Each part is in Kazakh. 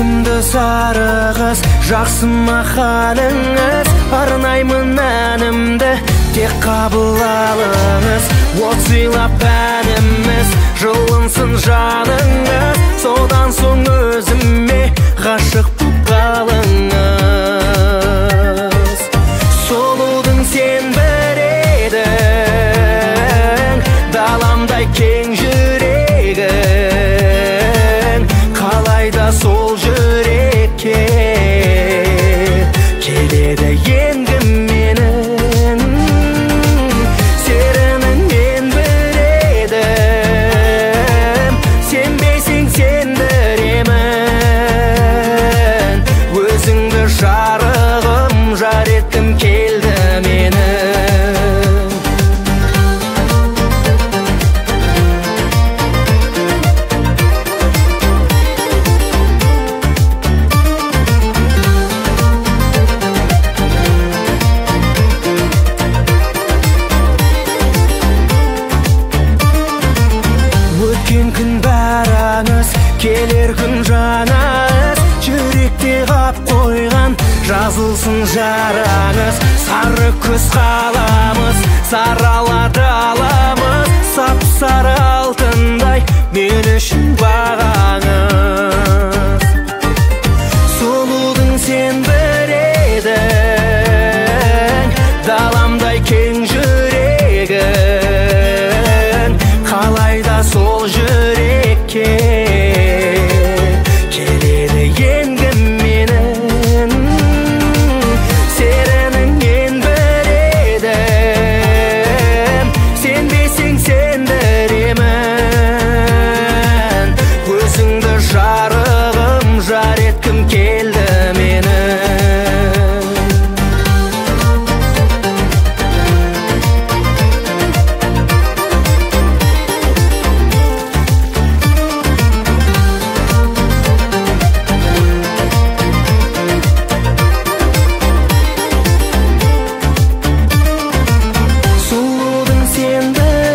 сүйкімді сары қыз, жақсы ма халіңіз? Арнаймын әнімді, тек қабыл алыңыз. От сыйлап әніміз, жылынсын жаныңыз. Содан соң өзіме ғашық боп қалыңыз. Сұлудың сен бір едің, даламдай кең жүрегің. Қалайда сол жүрекке келеді енді менің. Серінің мен бір едім, сенбесең сендіремін. Өзіңді жарығым, жар еткім келді менің. Өткен күн бәріңіз, келер күн жаңаңыз. Жүректе қап қойған жазылсын жараңыз. Сары көз қаламыз, сарала даламыз. Сап-сары алтындай мен үшін бағаңыз. Сұлудың сен бір едің, даламдай кең жүрегің. Қалайда сол жүрекке келеді енді менің. Серінің мен бір едім, сенбесең сендіремін. Өзіңді жарығым, жар еткім келді менің. Сұлудың сен бір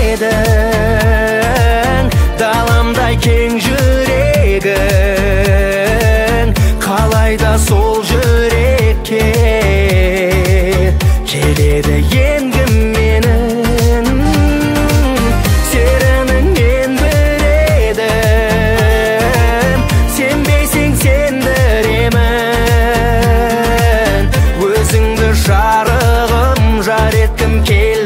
едің, даламдай кең жүрегің. Қалайда сол жүрекке келеді енді менің. Серінің мен бір едім, сенбесең сендіремін. Өзіңді жарығым, жар еткім келді